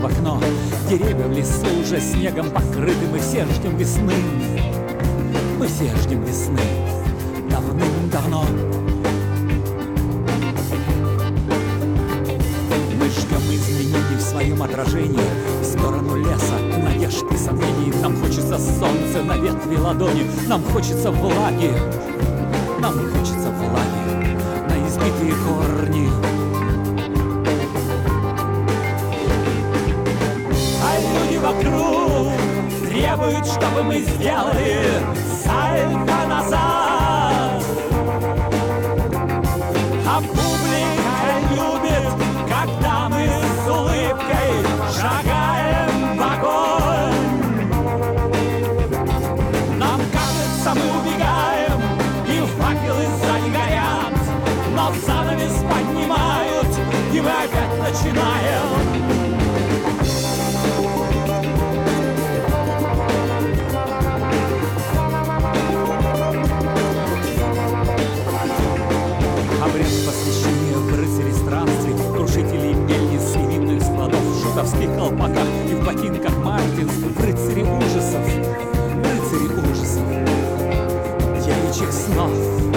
в окно. Деревья в лесу уже снегом покрыты. Мы все ждем весны, мы все ждем весны давным-давно. Мы ждем изменений в своем отражении в сторону леса, надежд и сомнений. Нам хочется солнца на ветви ладони, нам хочется влаги, нам хочется влаги на избитые корни. А люди вокруг требуют, чтобы мы сделали сальто назад. А публика любит, когда мы с улыбкой шагаем в огонь. Нам кажется, мы убегаем, и факелы сзади горят, но занавес поднимают, и мы опять начинаем. Обряд посвящения в рыцари странствий, крушителей мельниц и винных складов, в шутовских колпаках и в ботинках Мартинс, в рыцари ужасов, девичьих снов.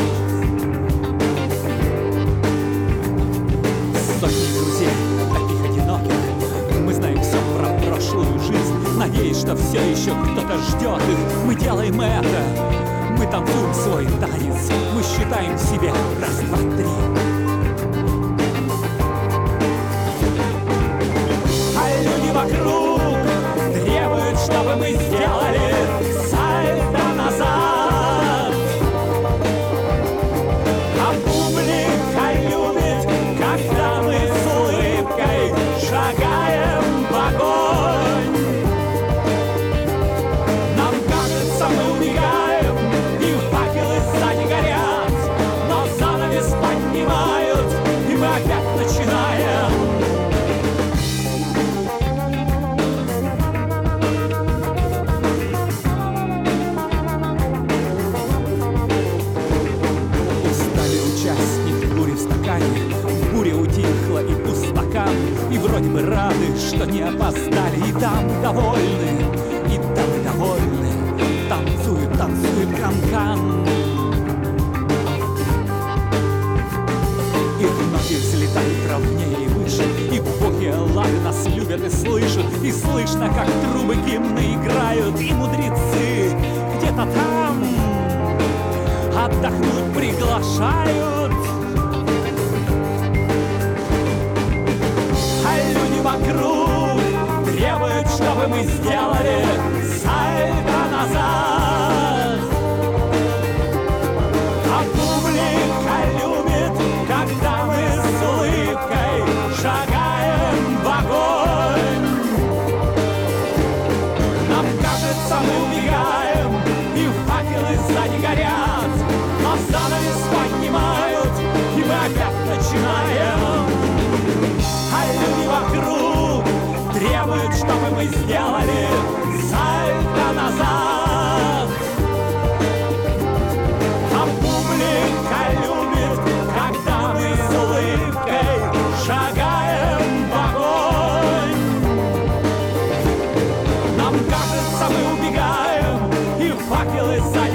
Сотни друзей, таких одиноких, мы знаем все про прошлую жизнь, надеясь, что все еще кто-то ждет их. Мы делаем это, мы танцуем свой танец, мы считаем себе раз, два, три. А люди вокруг требуют, чтобы мы сделали сальто назад. А публика любит, когда мы с улыбкой шагаем в огонь. Нам кажется, мы убегаем, и факелы сзади горят, но занавес поднимают, и мы опять начинаем. Устали участник бури в стакане, буря утихла и пуст стакан, и вроде бы рады, что не опоздали, и дамы довольны, и дамы довольны. Танцует, танцует канкан. Их ноги взлетают ровнее и выше, и боги Эллады нас любят и слышат, и слышно, как трубы гимны играют, и мудрецы где-то там отдохнуть приглашают. А люди вокруг требуют, чтобы мы сделали сальто назад. А публика любит, когда мы с улыбкой шагаем в огонь. Нам кажется, мы убегаем, и факелы сзади горят, но занавес поднимают, и мы опять начинаем. А люди вокруг требуют, чтобы мы сделали сальто назад. А публика любит, когда мы с улыбкой шагаем в огонь. Нам кажется, мы убегаем, и факелы сзади